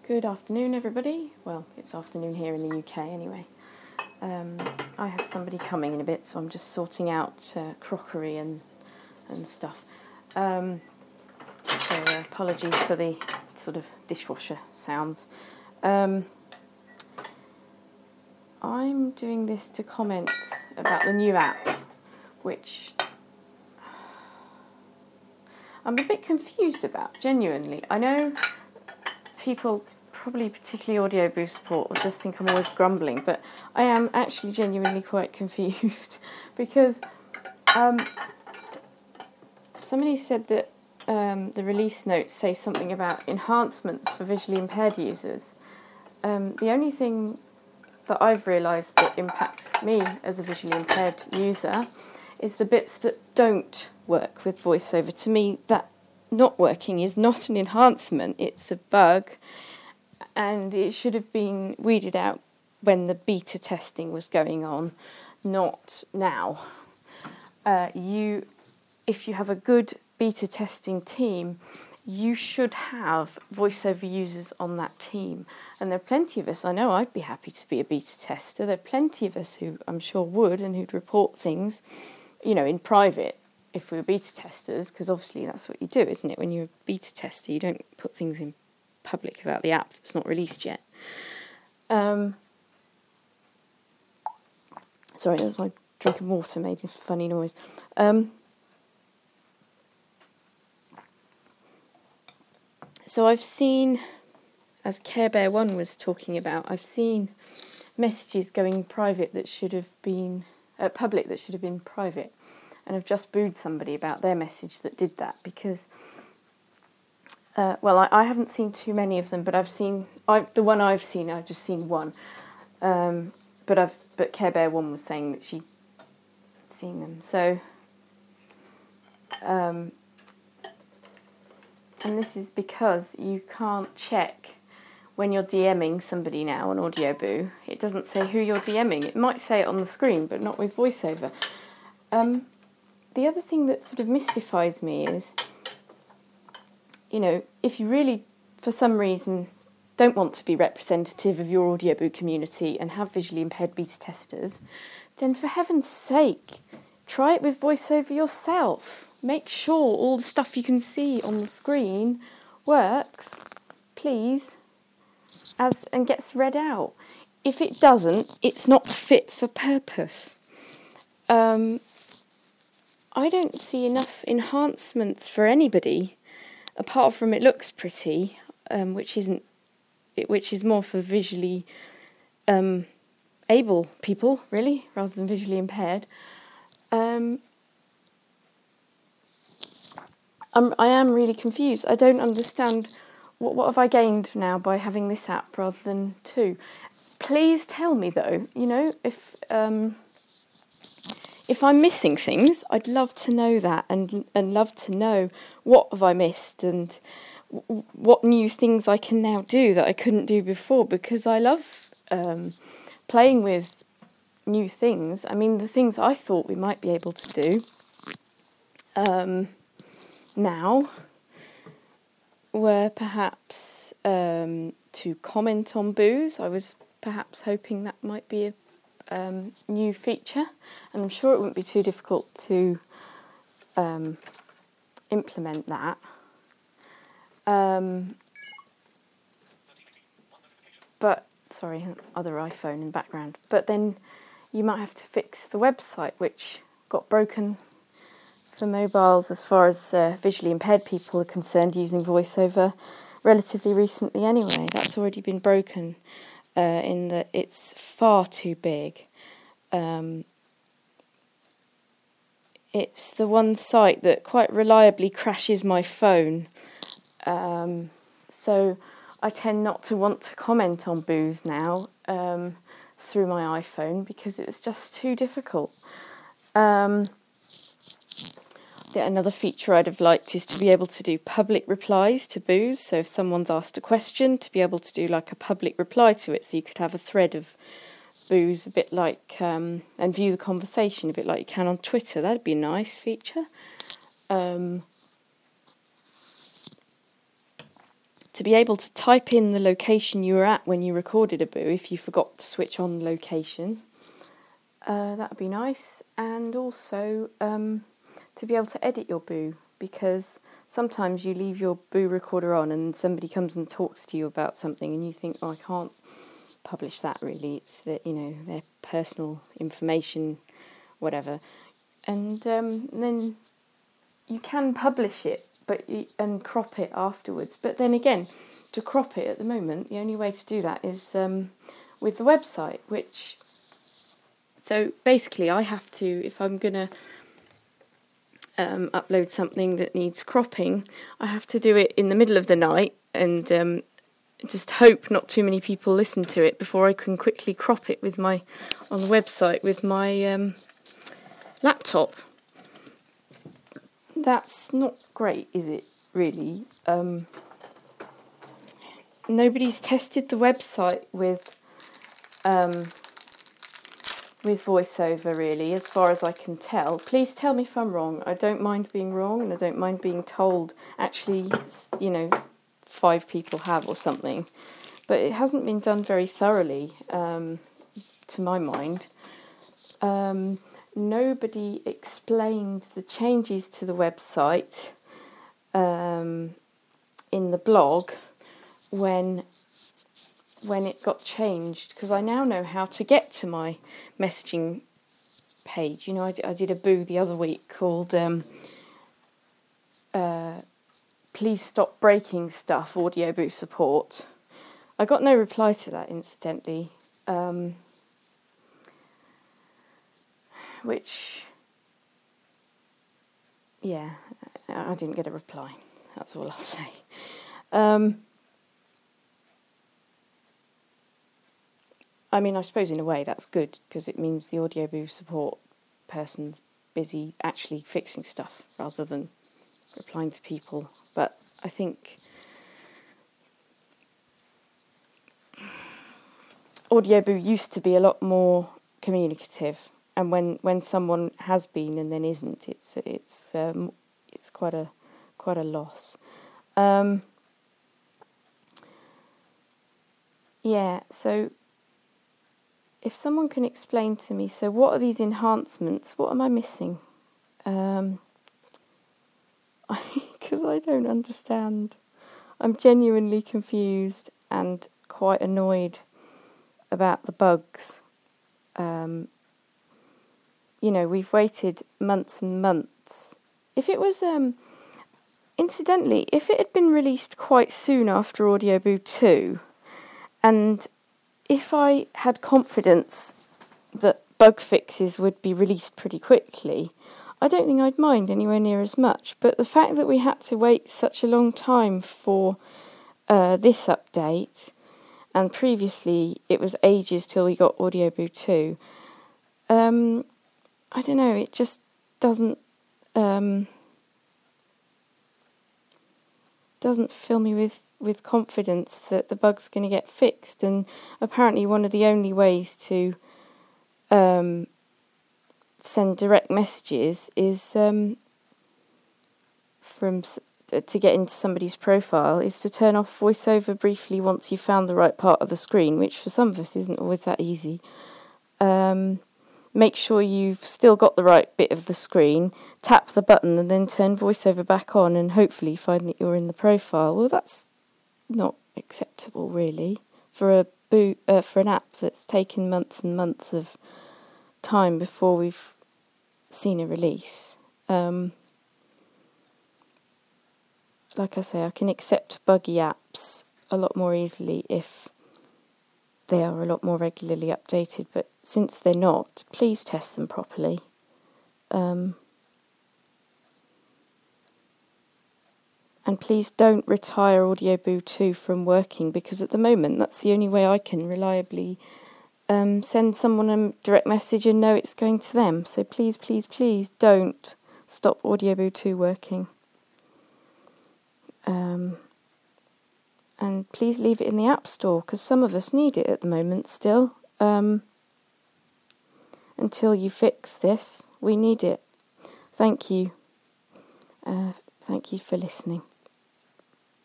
Good afternoon, everybody. Well, it's afternoon here in the UK anyway. I have somebody coming in a bit, so I'm just sorting out crockery and stuff. So apologies for the sort of dishwasher sounds. I'm doing this to comment about the new app, which I'm a bit confused about, genuinely. I know people, probably particularly Audio Boost support, will just think I'm always grumbling, but I am actually genuinely quite confused because somebody said that the release notes say something about enhancements for visually impaired users. The only thing that I've realised that impacts me as a visually impaired user is the bits that don't work with VoiceOver. To me, that not working is not an enhancement, it's a bug, and it should have been weeded out when the beta testing was going on, not now. If you have a good beta testing team, you should have VoiceOver users on that team. And there are plenty of us, I know I'd be happy to be a beta tester, there are plenty of us who I'm sure would and who'd report things, in private if we were beta testers, because obviously that's what you do, isn't it? When you're a beta tester, you don't put things in public about the app that's not released yet. Sorry, that was my drinking water made a funny noise. So I've seen, as Care Bear 1 was talking about, I've seen messages going private that should have been public that should have been private, and I've just booed somebody about their message that did that because, I haven't seen too many of them, but I've just seen one, but Care Bear 1 was saying that she'd seen them, so. And this is because you can't check when you're DMing somebody now on Audioboo. It doesn't say who you're DMing. It might say it on the screen, but not with VoiceOver. The other thing that sort of mystifies me is, if you really, for some reason, don't want to be representative of your Audioboo community and have visually impaired beta testers, then for heaven's sake, try it with VoiceOver yourself. Make sure all the stuff you can see on the screen works, please, and gets read out. If it doesn't, it's not fit for purpose. I don't see enough enhancements for anybody, apart from it looks pretty, which is more for visually able people, really, rather than visually impaired. I am really confused. I don't understand what have I gained now by having this app rather than two. Please tell me though, if I'm missing things, I'd love to know that and love to know what have I missed and what new things I can now do that I couldn't do before, because I love playing with new things. I mean, the things I thought we might be able to do now were perhaps to comment on boos. I was perhaps hoping that might be a new feature, and I'm sure it wouldn't be too difficult to implement that. But sorry, other iPhone in the background. But then you might have to fix the website, which got broken for mobiles as far as visually impaired people are concerned, using VoiceOver relatively recently anyway. That's already been broken in that it's far too big. It's the one site that quite reliably crashes my phone. So I tend not to want to comment on boos now through my iPhone because it's just too difficult. Another feature I'd have liked is to be able to do public replies to boos. So if someone's asked a question, to be able to do like a public reply to it, so you could have a thread of boos, a bit like, and view the conversation a bit like you can on Twitter. That'd be a nice feature. to be able to type in the location you were at when you recorded a boo if you forgot to switch on location. That would be nice. And also to be able to edit your boo, because sometimes you leave your boo recorder on and somebody comes and talks to you about something and you think, oh, I can't publish that really. It's their personal information, whatever. And then you can publish it and crop it afterwards. But then again, to crop it at the moment, the only way to do that is with the website, which... So basically I have to, if I'm going to upload something that needs cropping, I have to do it in the middle of the night and just hope not too many people listen to it before I can quickly crop it on the website with my laptop. That's not great, is it, really? Nobody's tested the website with VoiceOver, really, as far as I can tell. Please tell me if I'm wrong. I don't mind being wrong, and I don't mind being told, actually, 5 people have or something. But it hasn't been done very thoroughly, to my mind. Nobody explained the changes to the website in the blog when it got changed, because I now know how to get to my messaging page. I did a boo the other week called Please Stop Breaking Stuff, Audio Boo Support. I got no reply to that, incidentally, which, yeah, I didn't get a reply. That's all I'll say. I suppose in a way that's good, because it means the Audio Boo support person's busy actually fixing stuff rather than replying to people. But I think Audio Boo used to be a lot more communicative, and when someone has been and then isn't, it's quite a loss. So if someone can explain to me, so what are these enhancements? What am I missing? Because I don't understand. I'm genuinely confused and quite annoyed about the bugs. We've waited months and months. If it was, incidentally, if it had been released quite soon after Audio Boo 2, and if I had confidence that bug fixes would be released pretty quickly, I don't think I'd mind anywhere near as much. But the fact that we had to wait such a long time for this update, and previously it was ages till we got Audio Boo 2, I don't know, it just doesn't fill me with confidence that the bug's going to get fixed. And apparently one of the only ways to send direct messages is to get into somebody's profile is to turn off VoiceOver briefly once you've found the right part of the screen, which for some of us isn't always that easy. Make sure you've still got the right bit of the screen, tap the button and then turn VoiceOver back on and hopefully find that you're in the profile. Well, that's not acceptable, really, for an app that's taken months and months of time before we've seen a release. Like I say, I can accept buggy apps a lot more easily if they are a lot more regularly updated, but since they're not, please test them properly. And please don't retire Audio Boo 2 from working, because at the moment that's the only way I can reliably send someone a direct message and know it's going to them. So please, please, please don't stop Audio Boo 2 working. And please leave it in the App Store, because some of us need it at the moment still. Until you fix this, we need it. Thank you. Thank you for listening.